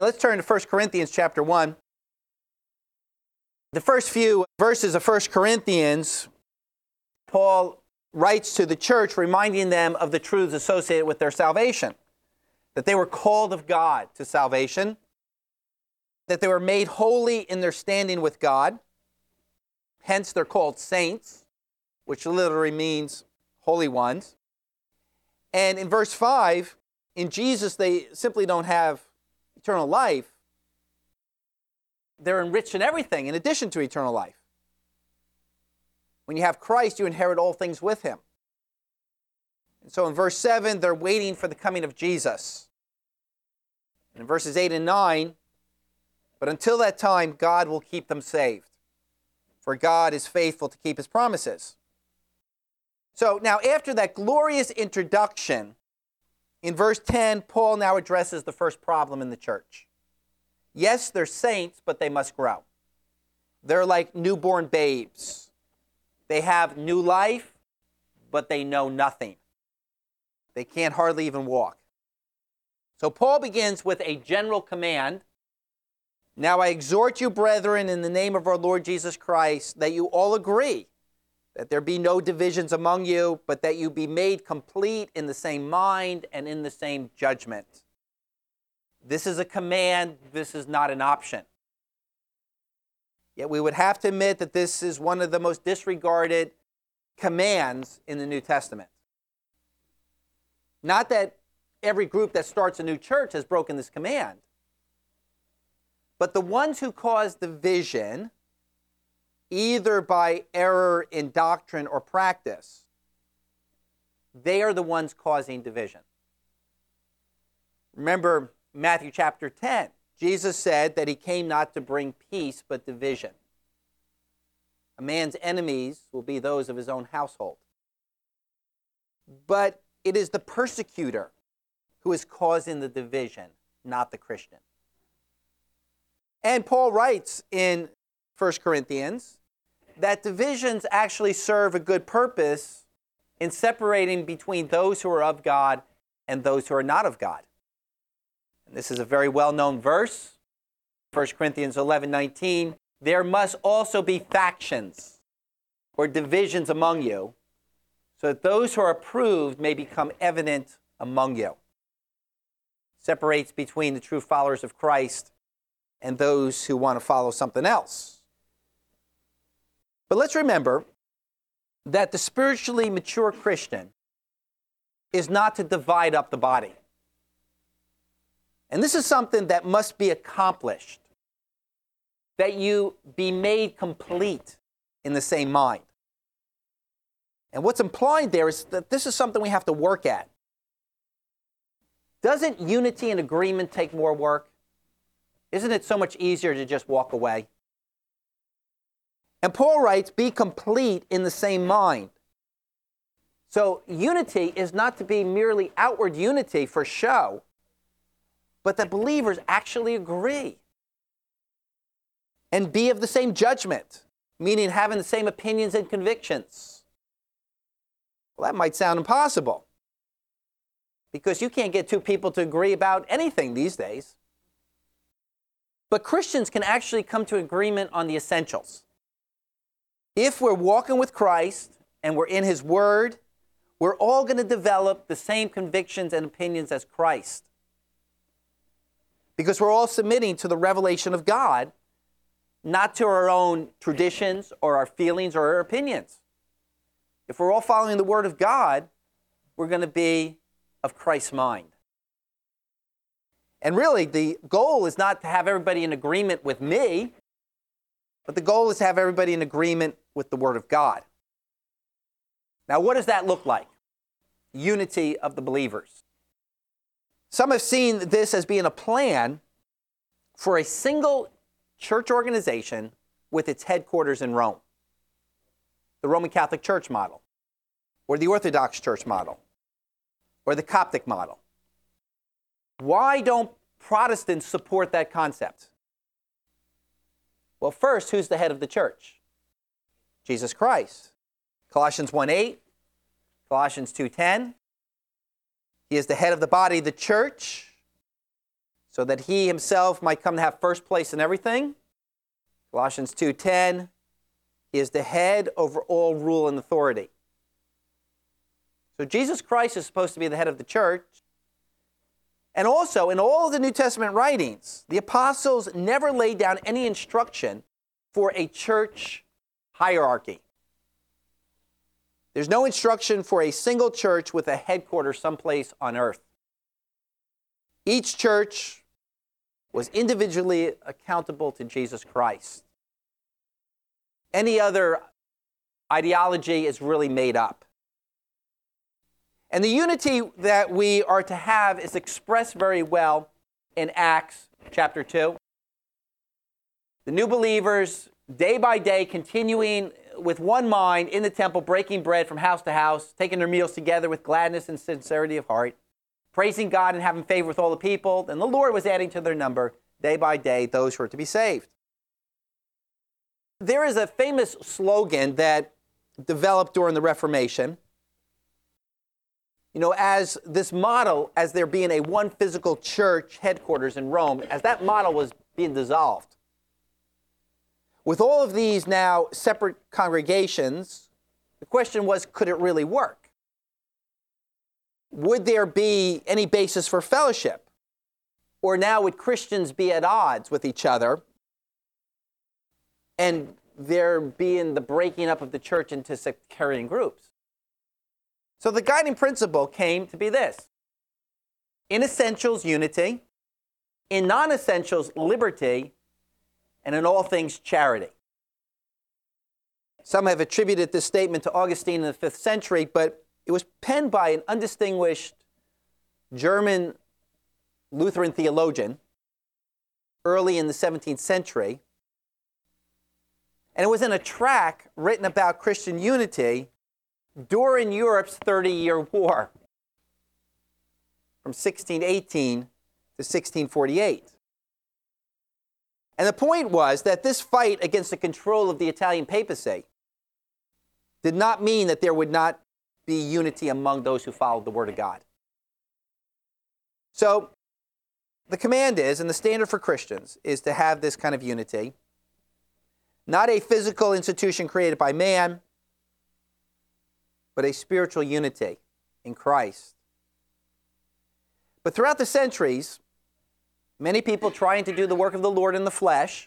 Let's turn to 1 Corinthians chapter 1. The first few verses of 1 Corinthians, Paul writes to the church reminding them of the truths associated with their salvation. That they were called of God to salvation. That they were made holy in their standing with God. Hence they're called saints, which literally means holy ones. And in verse 5, in Jesus they simply don't have eternal life. They're enriched in everything in addition to eternal life. When you have Christ, you inherit all things with him. And so in verse 7, they're waiting for the coming of Jesus. And in verses 8 and 9, but until that time, God will keep them saved. For God is faithful to keep his promises. So now after that glorious introduction, in verse 10, Paul now addresses the first problem in the church. Yes, they're saints, but they must grow. They're like newborn babes. They have new life, but they know nothing. They can't hardly even walk. So Paul begins with a general command. Now I exhort you, brethren, in the name of our Lord Jesus Christ, that you all agree, that there be no divisions among you, but that you be made complete in the same mind and in the same judgment. This is a command. This is not an option. Yet we would have to admit that this is one of the most disregarded commands in the New Testament. Not that every group that starts a new church has broken this command, but the ones who cause division, either by error in doctrine or practice, they are the ones causing division. Remember Matthew chapter 10. Jesus said that he came not to bring peace, but division. A man's enemies will be those of his own household. But it is the persecutor who is causing the division, not the Christian. And Paul writes in 1 Corinthians that divisions actually serve a good purpose in separating between those who are of God and those who are not of God. And this is a very well-known verse, 1 Corinthians 11:19. There must also be factions or divisions among you, so that those who are approved may become evident among you. Separates between the true followers of Christ and those who want to follow something else. But let's remember that the spiritually mature Christian is not to divide up the body. And this is something that must be accomplished, that you be made complete in the same mind. And what's implied there is that this is something we have to work at. Doesn't unity and agreement take more work? Isn't it so much easier to just walk away? And Paul writes, be complete in the same mind. So unity is not to be merely outward unity for show, but that believers actually agree and be of the same judgment, meaning having the same opinions and convictions. Well, that might sound impossible because you can't get two people to agree about anything these days. But Christians can actually come to agreement on the essentials. If we're walking with Christ and we're in his word, we're all going to develop the same convictions and opinions as Christ. Because we're all submitting to the revelation of God, not to our own traditions or our feelings or our opinions. If we're all following the word of God, we're going to be of Christ's mind. And really, the goal is not to have everybody in agreement with me, but the goal is to have everybody in agreement with the Word of God. Now, what does that look like? Unity of the believers. Some have seen this as being a plan for a single church organization with its headquarters in Rome. The Roman Catholic Church model, or the Orthodox Church model, or the Coptic model. Why don't Protestants support that concept? Well, first, who's the head of the church? Jesus Christ. Colossians 1:8, Colossians 2:10. He is the head of the body, the church. so that he himself might come to have first place in everything. Colossians 2:10, he is the head over all rule and authority. So Jesus Christ is supposed to be the head of the church. And also, in all of the New Testament writings, the apostles never laid down any instruction for a church hierarchy. There's no instruction for a single church with a headquarters someplace on earth. Each church was individually accountable to Jesus Christ. Any other ideology is really made up. And the unity that we are to have is expressed very well in Acts chapter 2. The new believers, day by day, continuing with one mind in the temple, breaking bread from house to house, taking their meals together with gladness and sincerity of heart, praising God and having favor with all the people. And the Lord was adding to their number, day by day, those who are to be saved. There is a famous slogan that developed during the Reformation. As this model, as there being a one physical church headquarters in Rome, as that model was being dissolved, with all of these now separate congregations, the question was, could it really work? Would there be any basis for fellowship? Or now would Christians be at odds with each other and there being the breaking up of the church into sectarian groups? So the guiding principle came to be this: in essentials, unity; in non-essentials, liberty; and in all things, charity. Some have attributed this statement to Augustine in the 5th century, but it was penned by an undistinguished German Lutheran theologian early in the 17th century. And it was in a tract written about Christian unity during Europe's 30-year war from 1618 to 1648. And the point was that this fight against the control of the Italian papacy did not mean that there would not be unity among those who followed the Word of God. So the command is, and the standard for Christians, is to have this kind of unity, not a physical institution created by man, but a spiritual unity in Christ. But throughout the centuries, many people trying to do the work of the Lord in the flesh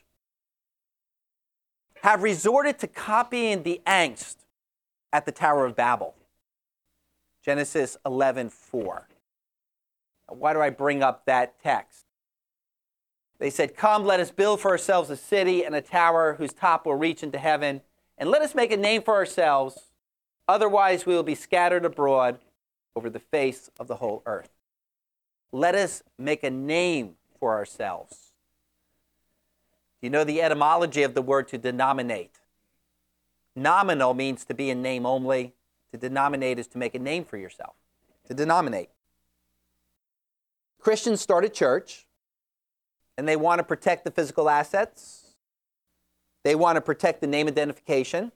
have resorted to copying the angst at the Tower of Babel. Genesis 11:4. Why do I bring up that text? They said, "Come, let us build for ourselves a city and a tower whose top will reach into heaven, and let us make a name for ourselves. Otherwise, we will be scattered abroad over the face of the whole earth." Let us make a name for ourselves. Do you know the etymology of the word to denominate? Nominal means to be in name only. To denominate is to make a name for yourself. To denominate. Christians start a church, and they want to protect the physical assets. They want to protect the name identification.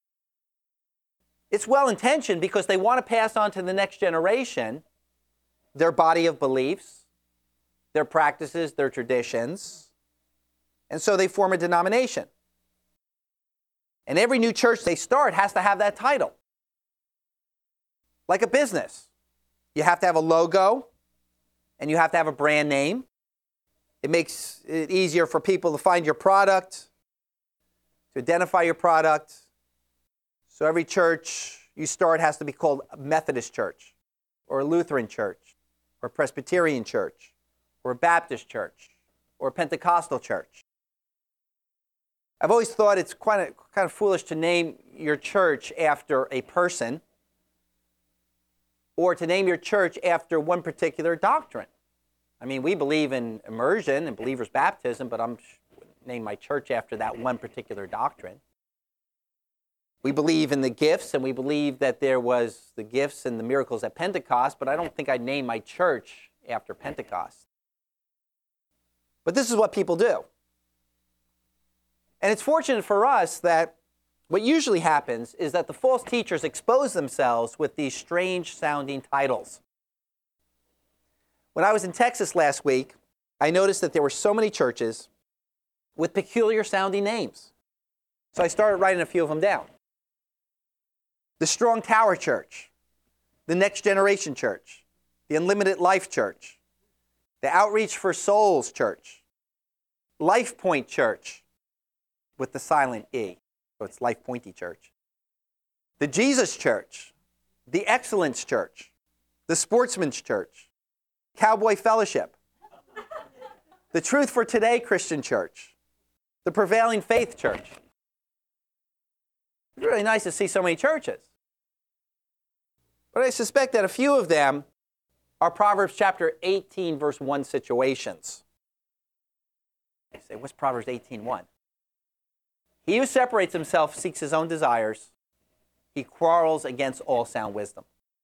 It's well-intentioned because they want to pass on to the next generation their body of beliefs, their practices, their traditions, and so they form a denomination. And every new church they start has to have that title. Like a business. You have to have a logo, and you have to have a brand name. It makes it easier for people to find your product, to identify your product. So every church you start has to be called a Methodist church, or a Lutheran church, or a Presbyterian church, or a Baptist church, or a Pentecostal church. I've always thought it's kind of foolish to name your church after a person, or to name your church after one particular doctrine. I mean, we believe in immersion and believer's baptism, but I'm name my church after that one particular doctrine. We believe in the gifts, and we believe that there was the gifts and the miracles at Pentecost, but I don't think I'd name my church after Pentecost. But this is what people do. And it's fortunate for us that what usually happens is that the false teachers expose themselves with these strange-sounding titles. When I was in Texas last week, I noticed that there were so many churches with peculiar sounding names. So I started writing a few of them down. The Strong Tower Church, the Next Generation Church, the Unlimited Life Church, the Outreach for Souls Church, Life Point Church with the silent E, so it's Life Pointy Church, the Jesus Church, the Excellence Church, the Sportsman's Church, Cowboy Fellowship, the Truth for Today Christian Church, the Prevailing Faith Church. It's really nice to see so many churches. But I suspect that a few of them are Proverbs chapter 18, verse 1 situations. You say, what's Proverbs 18:1? He who separates himself seeks his own desires. He quarrels against all sound wisdom.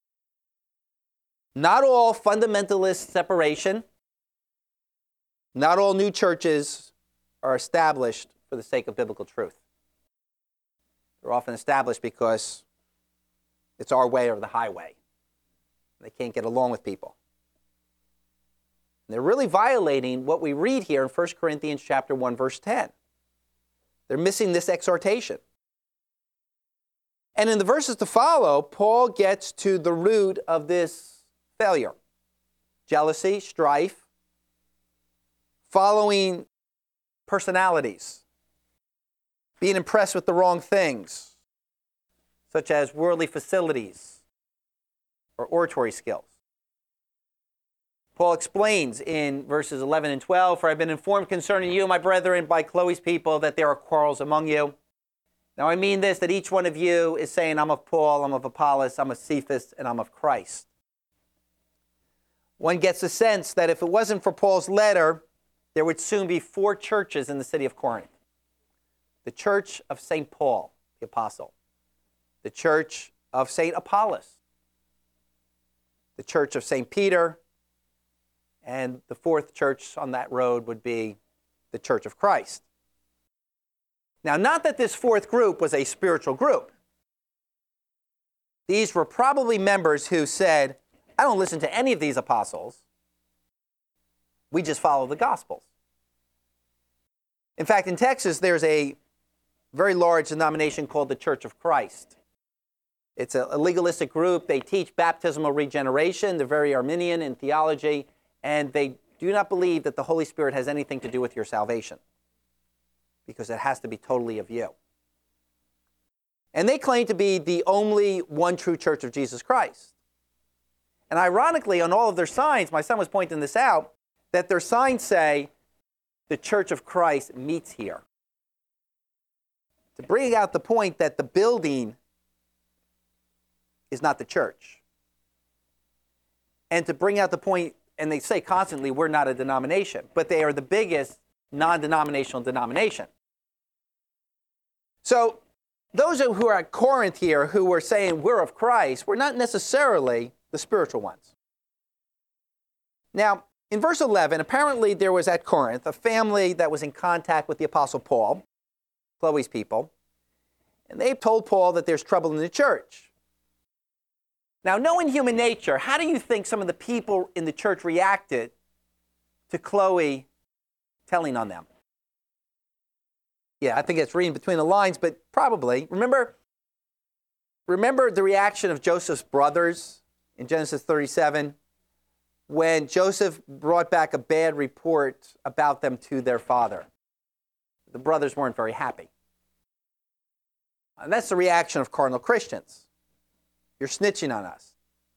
Not all fundamentalist separation, not all new churches are established for the sake of biblical truth. They're often established because it's our way or the highway. They can't get along with people. And they're really violating what we read here in 1 Corinthians chapter 1, verse 10. They're missing this exhortation. And in the verses to follow, Paul gets to the root of this failure. Jealousy, strife, following personalities, being impressed with the wrong things, such as worldly facilities or oratory skills. Paul explains in verses 11 and 12, "For I have been informed concerning you, my brethren, by Chloe's people, that there are quarrels among you. Now I mean this, that each one of you is saying, I'm of Paul, I'm of Apollos, I'm of Cephas, and I'm of Christ." One gets a sense that if it wasn't for Paul's letter, there would soon be 4 churches in the city of Corinth. The church of St. Paul, the apostle. The church of St. Apollos. The church of St. Peter. And the 4th church on that road would be the Church of Christ. Now, not that this 4th group was a spiritual group. These were probably members who said, I don't listen to any of these apostles. We just follow the Gospels. In fact, in Texas, there's a very large denomination called the Church of Christ. It's a legalistic group. They teach baptismal regeneration. They're very Arminian in theology. And they do not believe that the Holy Spirit has anything to do with your salvation, because it has to be totally of you. And they claim to be the only one true church of Jesus Christ. And ironically, on all of their signs, my son was pointing this out, that their signs say, the Church of Christ meets here. To bring out the point that the building is not the church. And to bring out the point, and they say constantly, we're not a denomination, but they are the biggest non-denominational denomination. So those who are at Corinth here, who were saying we're of Christ, were not necessarily the spiritual ones. Now, in verse 11, apparently there was at Corinth a family that was in contact with the Apostle Paul, Chloe's people, and they told Paul that there's trouble in the church. Now, knowing human nature, how do you think some of the people in the church reacted to Chloe telling on them? Yeah, I think it's reading between the lines, but probably. Remember the reaction of Joseph's brothers in Genesis 37 when Joseph brought back a bad report about them to their father. The brothers weren't very happy. And that's the reaction of carnal Christians. You're snitching on us.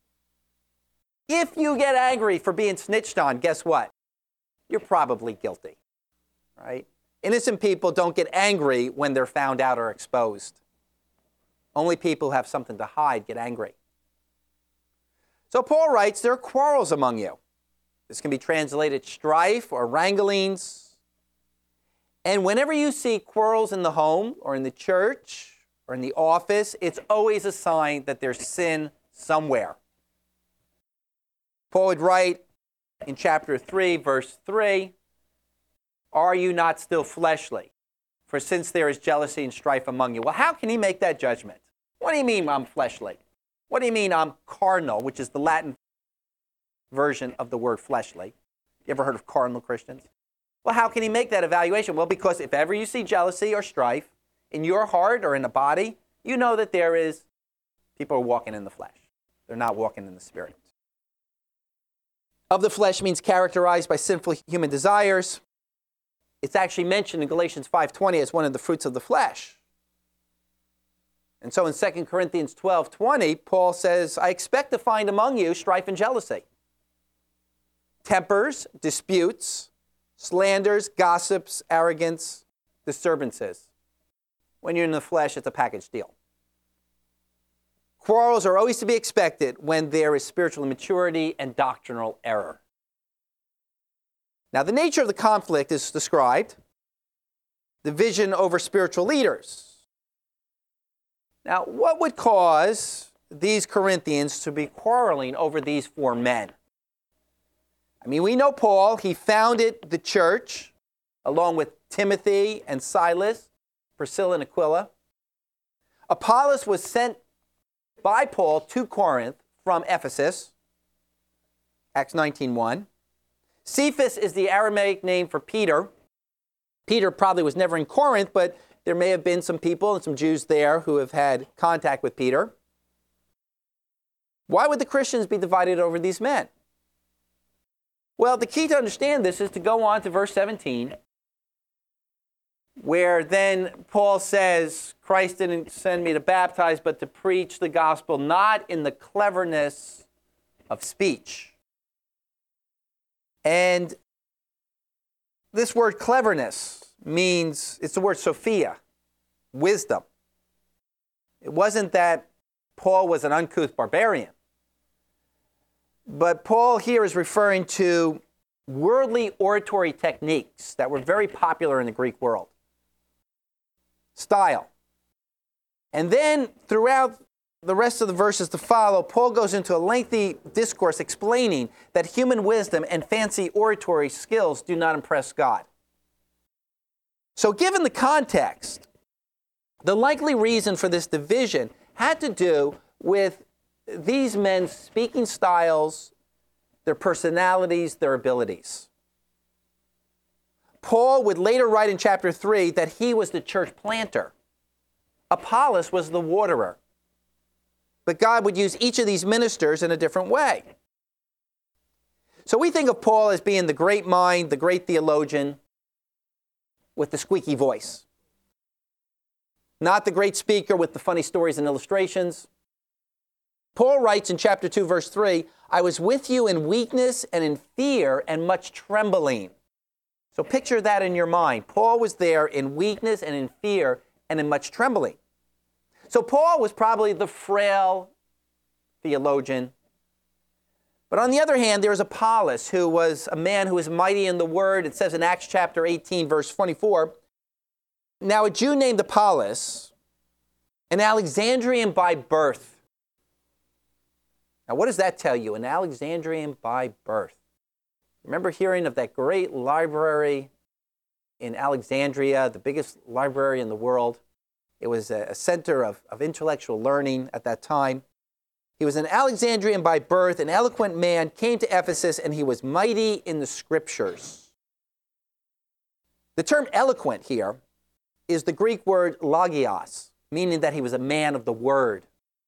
If you get angry for being snitched on, guess what? You're probably guilty, right? Innocent people don't get angry when they're found out or exposed. Only people who have something to hide get angry. So Paul writes, there are quarrels among you. This can be translated strife or wranglings. And whenever you see quarrels in the home or in the church or in the office, it's always a sign that there's sin somewhere. Paul would write in chapter 3, verse 3, "Are you not still fleshly? For since there is jealousy and strife among you." Well, how can he make that judgment? What do you mean I'm fleshly? What do you mean I'm carnal, which is the Latin version of the word fleshly? You ever heard of cardinal Christians? Well, how can he make that evaluation? Well, because if ever you see jealousy or strife in your heart or in the body, you know that people are walking in the flesh. They're not walking in the Spirit. Of the flesh means characterized by sinful human desires. It's actually mentioned in Galatians 5:20 as one of the fruits of the flesh. And so in 2 Corinthians 12:20, Paul says, I expect to find among you strife and jealousy, tempers, disputes, slanders, gossips, arrogance, disturbances. When you're in the flesh, it's a package deal. Quarrels are always to be expected when there is spiritual immaturity and doctrinal error. Now, the nature of the conflict is described. Division over spiritual leaders. Now, what would cause these Corinthians to be quarreling over these four men? I mean, we know Paul, he founded the church along with Timothy and Silas, Priscilla and Aquila. Apollos was sent by Paul to Corinth from Ephesus, Acts 19:1. Cephas is the Aramaic name for Peter. Peter probably was never in Corinth, but there may have been some people and some Jews there who have had contact with Peter. Why would the Christians be divided over these men? Well, the key to understand this is to go on to verse 17, where then Paul says, Christ didn't send me to baptize, but to preach the gospel, not in the cleverness of speech. And this word cleverness means, it's the word Sophia, wisdom. It wasn't that Paul was an uncouth barbarian. But Paul here is referring to worldly oratory techniques that were very popular in the Greek world. Style. And then throughout the rest of the verses to follow, Paul goes into a lengthy discourse explaining that human wisdom and fancy oratory skills do not impress God. So given the context, the likely reason for this division had to do with these men's speaking styles, their personalities, their abilities. Paul would later write in chapter 3 that he was the church planter. Apollos was the waterer. But God would use each of these ministers in a different way. So we think of Paul as being the great mind, the great theologian with the squeaky voice. Not the great speaker with the funny stories and illustrations. Paul writes in chapter 2, verse 3, I was with you in weakness and in fear and much trembling. So picture that in your mind. Paul was there in weakness and in fear and in much trembling. So Paul was probably the frail theologian. But on the other hand, there was Apollos, who was a man who was mighty in the word. It says in Acts chapter 18, verse 24, now a Jew named Apollos, an Alexandrian by birth. Now, what does that tell you? An Alexandrian by birth. Remember hearing of that great library in Alexandria, the biggest library in the world? It was a center of intellectual learning at that time. He was an Alexandrian by birth, an eloquent man, came to Ephesus, and he was mighty in the scriptures. The term eloquent here is the Greek word logios, meaning that he was a man of the word.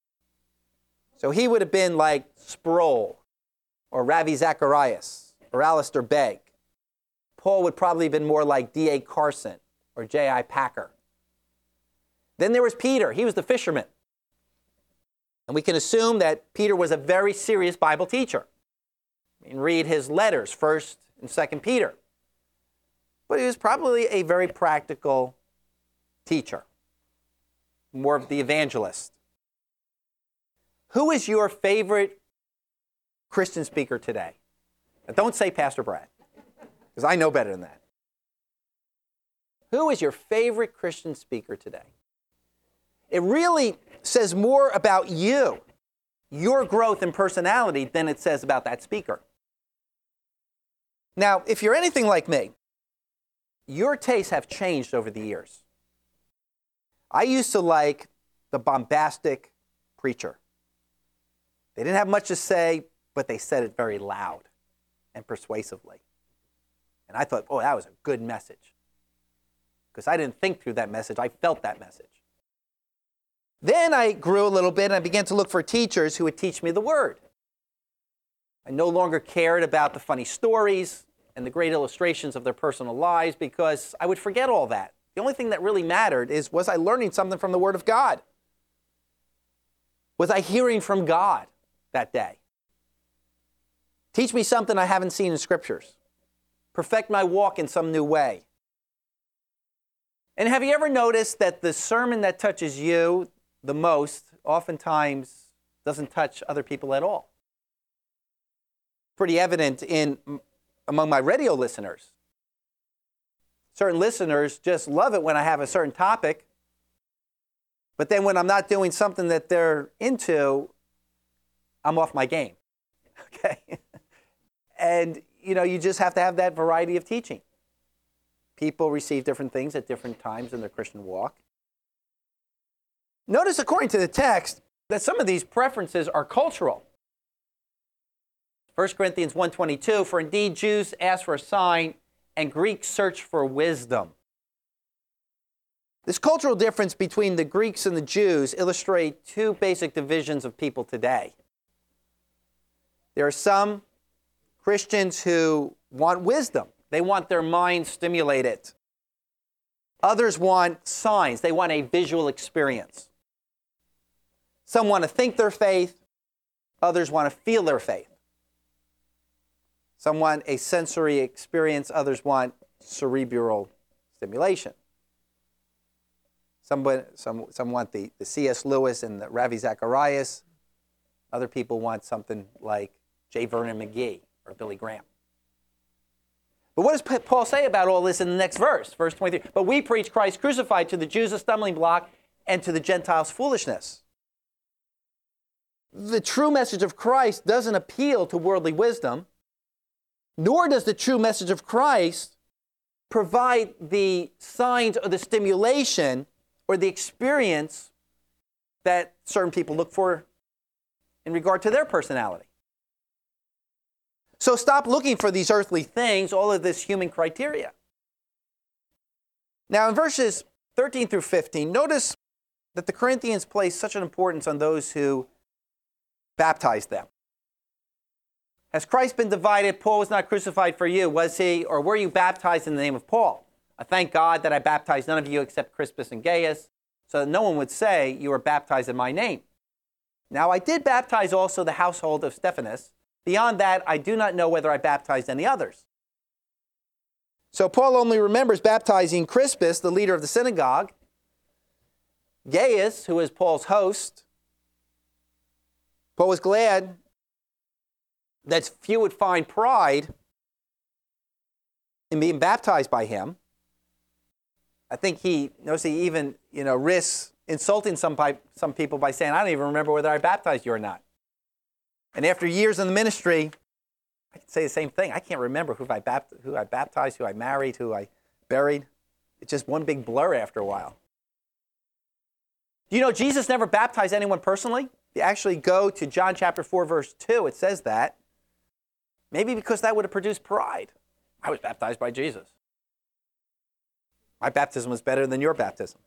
So he would have been like Sproul or Ravi Zacharias or Alistair Begg. Paul would probably have been more like D.A. Carson or J.I. Packer. Then there was Peter. He was the fisherman. And we can assume that Peter was a very serious Bible teacher. You can read his letters, 1st and 2nd Peter. But he was probably a very practical teacher, more of the evangelist. Who is your favorite Christian speaker today? Now, don't say Pastor Brad, because I know better than that. Who is your favorite Christian speaker today? It really says more about you, your growth and personality, than it says about that speaker. Now, if you're anything like me, your tastes have changed over the years. I used to like the bombastic preacher. They didn't have much to say, but they said it very loud and persuasively. And I thought, oh, that was a good message. Because I didn't think through that message. I felt that message. Then I grew a little bit and I began to look for teachers who would teach me the Word. I no longer cared about the funny stories and the great illustrations of their personal lives because I would forget all that. The only thing that really mattered is, was I learning something from the Word of God? Was I hearing from God that day? Teach me something I haven't seen in Scriptures. Perfect my walk in some new way. And have you ever noticed that the sermon that touches you the most oftentimes doesn't touch other people at all? Pretty evident among my radio listeners. Certain listeners just love it when I have a certain topic, but then when I'm not doing something that they're into, I'm off my game. Okay? And, you just have to have that variety of teaching. People receive different things at different times in their Christian walk. Notice, according to the text, that some of these preferences are cultural. 1 Corinthians 1:22, for indeed Jews ask for a sign, and Greeks search for wisdom. This cultural difference between the Greeks and the Jews illustrate two basic divisions of people today. There are some Christians who want wisdom. They want their mind stimulated. Others want signs. They want a visual experience. Some want to think their faith. Others want to feel their faith. Some want a sensory experience. Others want cerebral stimulation. Some want the C.S. Lewis and the Ravi Zacharias. Other people want something like J. Vernon McGee or Billy Graham. But what does Paul say about all this in the next verse? Verse 23. But we preach Christ crucified, to the Jews a stumbling block, and to the Gentiles foolishness. The true message of Christ doesn't appeal to worldly wisdom, nor does the true message of Christ provide the signs or the stimulation or the experience that certain people look for in regard to their personality. So stop looking for these earthly things, all of this human criteria. Now in verses 13 through 15, notice that the Corinthians place such an importance on those who baptized them. Has Christ been divided? Paul was not crucified for you, was he? Or were you baptized in the name of Paul? I thank God that I baptized none of you except Crispus and Gaius, so that no one would say you were baptized in my name. Now I did baptize also the household of Stephanas. Beyond that, I do not know whether I baptized any others. So Paul only remembers baptizing Crispus, the leader of the synagogue, Gaius, who was Paul's host. Paul was glad that few would find pride in being baptized by him. I think he even risks insulting some people by saying, I don't even remember whether I baptized you or not. And after years in the ministry, I can say the same thing. I can't remember who I baptized, who I married, who I buried. It's just one big blur after a while. Do you know Jesus never baptized anyone personally? If you actually go to John chapter 4, verse 2, it says that. Maybe because that would have produced pride. I was baptized by Jesus. My baptism was better than your baptism.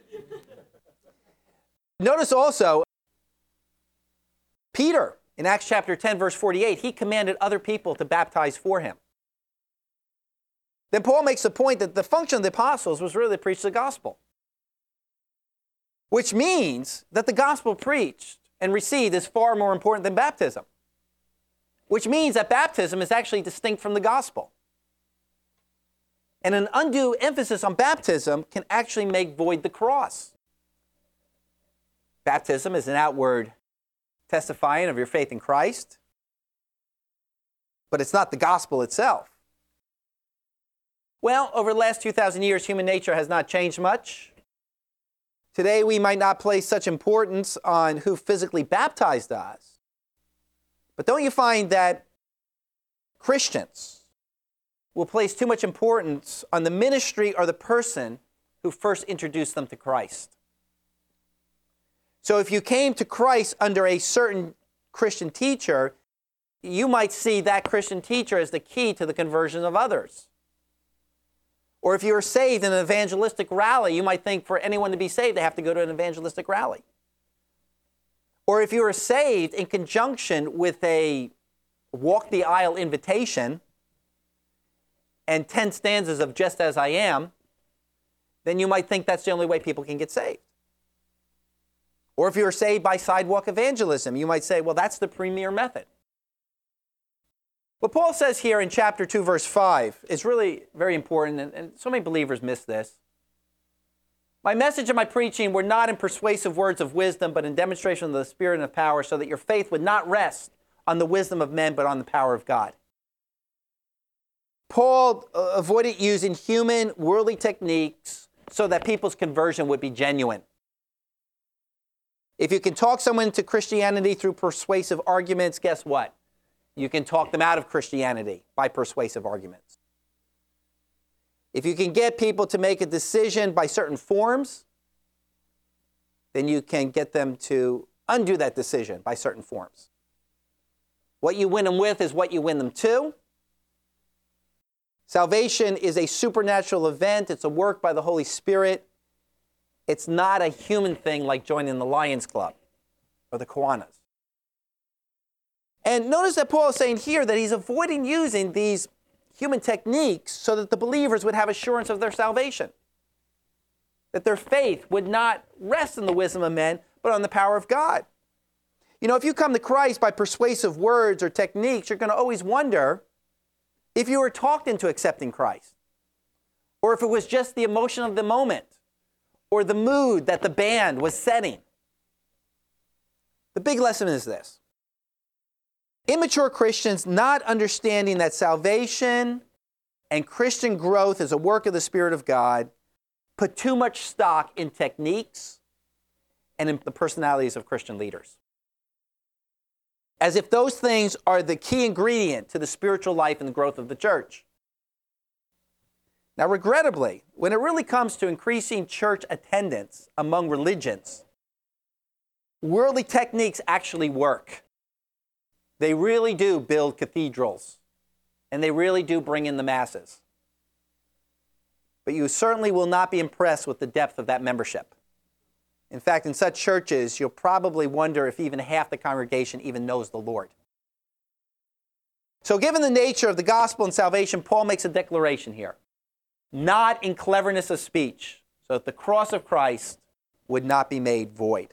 Notice also, Peter, in Acts chapter 10, verse 48, he commanded other people to baptize for him. Then Paul makes the point that the function of the apostles was really to preach the gospel, which means that the gospel preached and received is far more important than baptism, which means that baptism is actually distinct from the gospel. And an undue emphasis on baptism can actually make void the cross. Baptism is an outward testifying of your faith in Christ, but it's not the gospel itself. Well, over the last 2,000 years, human nature has not changed much. Today, we might not place such importance on who physically baptized us, but don't you find that Christians will place too much importance on the ministry or the person who first introduced them to Christ? So if you came to Christ under a certain Christian teacher, you might see that Christian teacher as the key to the conversion of others. Or if you were saved in an evangelistic rally, you might think for anyone to be saved, they have to go to an evangelistic rally. Or if you were saved in conjunction with a walk the aisle invitation and 10 stanzas of Just As I Am, then you might think that's the only way people can get saved. Or if you were saved by sidewalk evangelism, you might say, well, that's the premier method. What Paul says here in chapter 2, verse 5 is really very important, and so many believers miss this. My message and my preaching were not in persuasive words of wisdom, but in demonstration of the Spirit and of power, so that your faith would not rest on the wisdom of men, but on the power of God. Paul avoided using human, worldly techniques so that people's conversion would be genuine. If you can talk someone into Christianity through persuasive arguments, guess what? You can talk them out of Christianity by persuasive arguments. If you can get people to make a decision by certain forms, then you can get them to undo that decision by certain forms. What you win them with is what you win them to. Salvation is a supernatural event. It's a work by the Holy Spirit. It's not a human thing like joining the Lions Club or the Kiwanis. And notice that Paul is saying here that he's avoiding using these human techniques so that the believers would have assurance of their salvation. That their faith would not rest in the wisdom of men, but on the power of God. You know, if you come to Christ by persuasive words or techniques, you're going to always wonder if you were talked into accepting Christ, or if it was just the emotion of the moment, or the mood that the band was setting. The big lesson is this. Immature Christians not understanding that salvation and Christian growth is a work of the Spirit of God put too much stock in techniques and in the personalities of Christian leaders. As if those things are the key ingredient to the spiritual life and the growth of the church. Now, regrettably, when it really comes to increasing church attendance among religions, worldly techniques actually work. They really do build cathedrals, and they really do bring in the masses. But you certainly will not be impressed with the depth of that membership. In fact, in such churches, you'll probably wonder if even half the congregation even knows the Lord. So given the nature of the gospel and salvation, Paul makes a declaration here. Not in cleverness of speech, so that the cross of Christ would not be made void.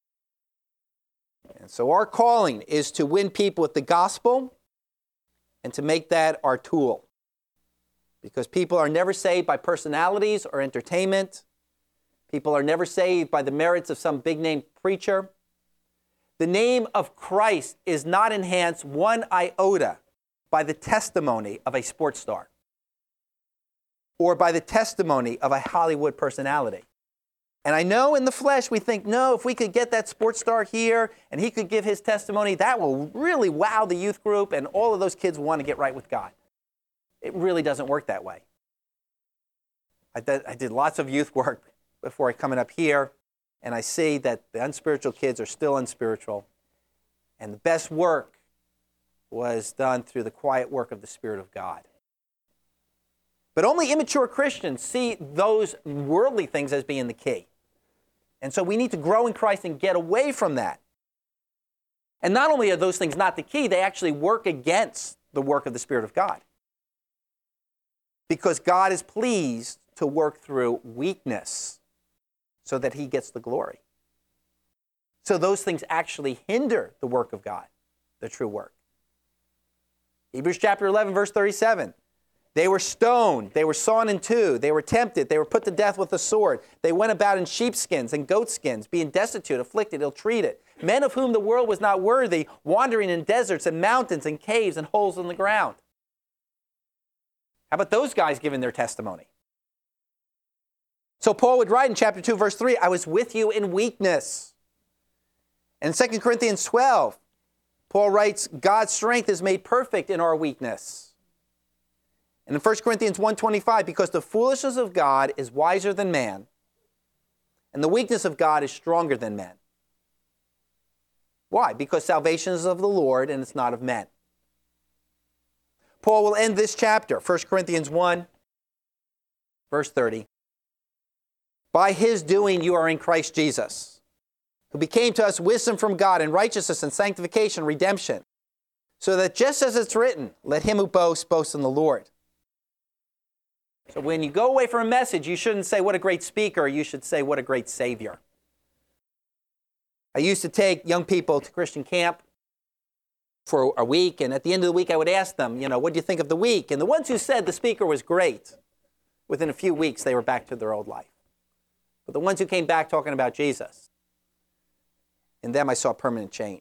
And so our calling is to win people with the gospel and to make that our tool. Because people are never saved by personalities or entertainment. People are never saved by the merits of some big-name preacher. The name of Christ is not enhanced one iota by the testimony of a sports star or by the testimony of a Hollywood personality. And I know in the flesh we think, no, if we could get that sports star here and he could give his testimony, that will really wow the youth group and all of those kids want to get right with God. It really doesn't work that way. I did lots of youth work before coming up here, and I see that the unspiritual kids are still unspiritual. And the best work was done through the quiet work of the Spirit of God. But only immature Christians see those worldly things as being the key. And so we need to grow in Christ and get away from that. And not only are those things not the key, they actually work against the work of the Spirit of God. Because God is pleased to work through weakness so that he gets the glory. So those things actually hinder the work of God, the true work. Hebrews chapter 11, verse 37. They were stoned, they were sawn in two, they were tempted, they were put to death with a sword. They went about in sheepskins and goatskins, being destitute, afflicted, ill-treated. Men of whom the world was not worthy, wandering in deserts and mountains and caves and holes in the ground. How about those guys giving their testimony? So Paul would write in chapter 2, verse 3, I was with you in weakness. And in 2 Corinthians 12, Paul writes, God's strength is made perfect in our weakness. And in 1 Corinthians 1:25, because the foolishness of God is wiser than man, and the weakness of God is stronger than men. Why? Because salvation is of the Lord and it's not of men. Paul will end this chapter, 1 Corinthians 1, Verse 30. By his doing you are in Christ Jesus, who became to us wisdom from God and righteousness and sanctification, redemption. So that just as it's written, let him who boasts, boast in the Lord. So when you go away from a message, you shouldn't say, what a great speaker. You should say, what a great Savior. I used to take young people to Christian camp for a week, and at the end of the week, I would ask them, what do you think of the week? And the ones who said the speaker was great, within a few weeks, they were back to their old life. But the ones who came back talking about Jesus, in them I saw permanent change.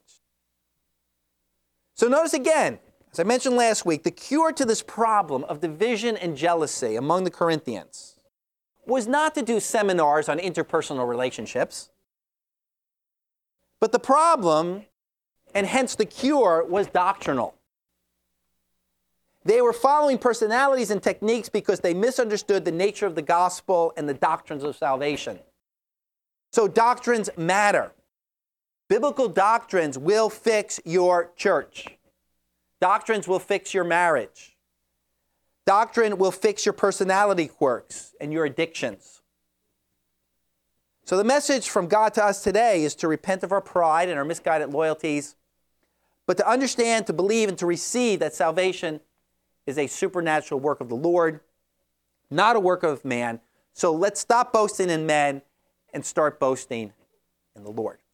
So notice again, as I mentioned last week, the cure to this problem of division and jealousy among the Corinthians was not to do seminars on interpersonal relationships, but the problem, and hence the cure, was doctrinal. They were following personalities and techniques because they misunderstood the nature of the gospel and the doctrines of salvation. So doctrines matter. Biblical doctrines will fix your church. Doctrines will fix your marriage. Doctrine will fix your personality quirks and your addictions. So the message from God to us today is to repent of our pride and our misguided loyalties, but to understand, to believe, and to receive that salvation is a supernatural work of the Lord, not a work of man. So let's stop boasting in men and start boasting in the Lord.